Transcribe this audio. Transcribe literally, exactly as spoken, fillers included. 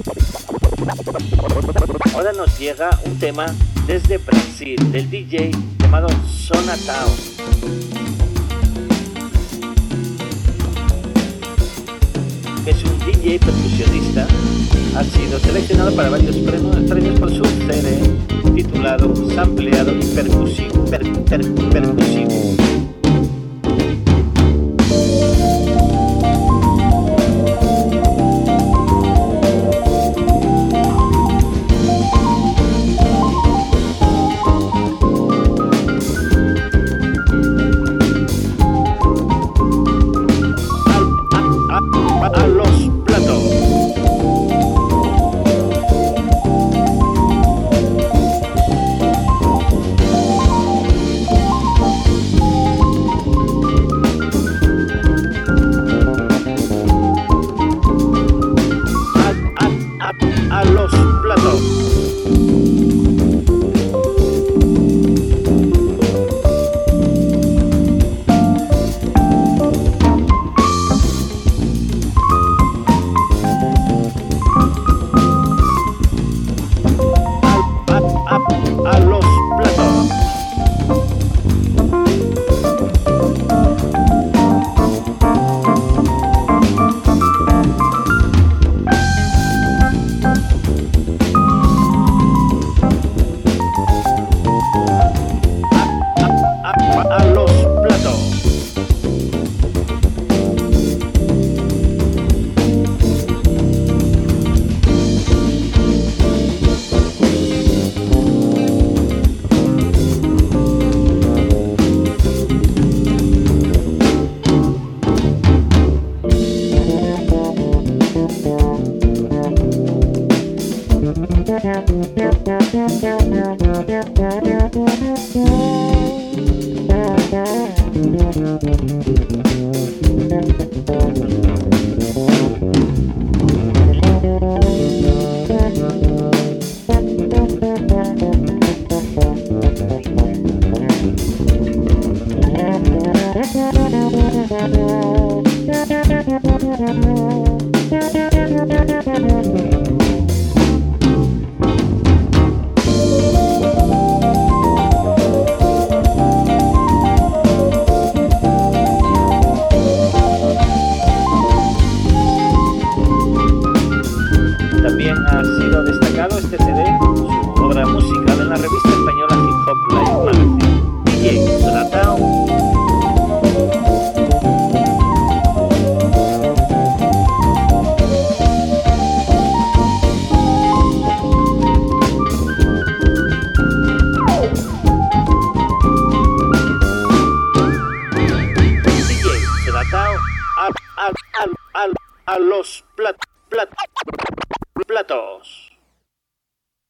Ahora nos llega un tema desde Brasil del D J llamado Sonatao, que es un D J percusionista. Ha sido seleccionado para varios premios, premios por su C D titulado Sampleado y Percusivo. Per, per, percusivo. También ha sido destacado este C D, su obra musical en la revista española Hip Hop Live Magazine. D J Sonatao. D J Sonatao a, a, a, a, a los plat, plat, platos.